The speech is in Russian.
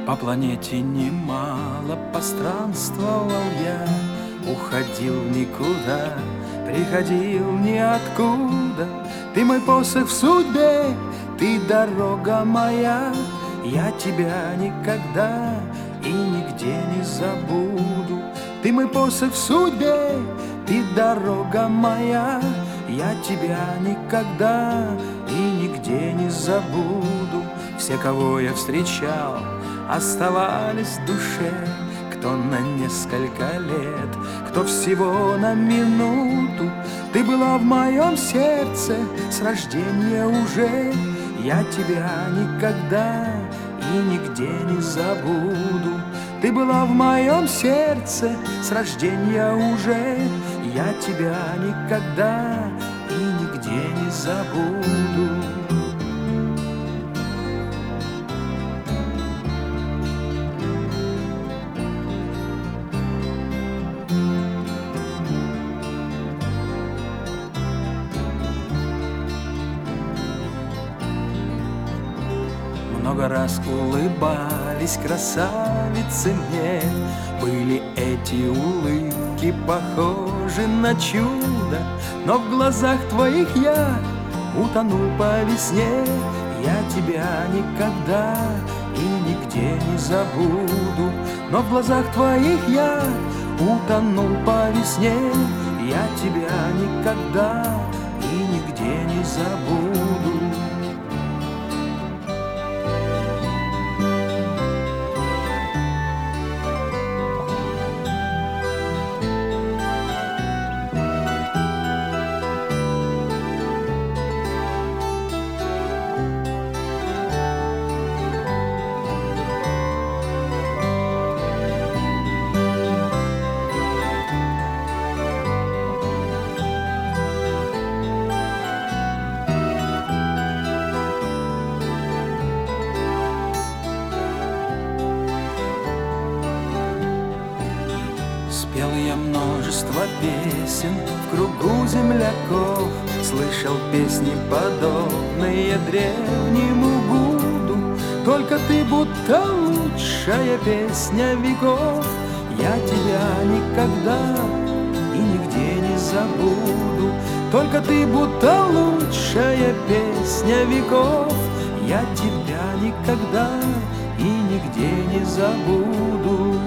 По планете немало постранствовал я, уходил в никуда, приходил ниоткуда. Ты мой посох в судьбе, ты дорога моя, я тебя никогда и нигде не забуду. Ты мой посох в судьбе, ты дорога моя, я тебя никогда и нигде не забуду. Все, кого я встречал, оставались в душе, кто на несколько лет, кто всего на минуту. Ты была в моем сердце с рождения уже, я тебя никогда и нигде не забуду. Ты была в моем сердце с рождения уже, я тебя никогда и нигде не забуду. Много раз улыбались красавицы мне, были эти улыбки похожи на чудо, но в глазах твоих я утонул по весне. Я тебя никогда и нигде не забуду, но в глазах твоих я утонул по весне. Я тебя никогда и нигде не забуду. Спел я множество песен в кругу земляков, слышал песни, подобные древнему Гуду. Только ты будто лучшая песня веков, я тебя никогда и нигде не забуду. Только ты будто лучшая песня веков, я тебя никогда и нигде не забуду.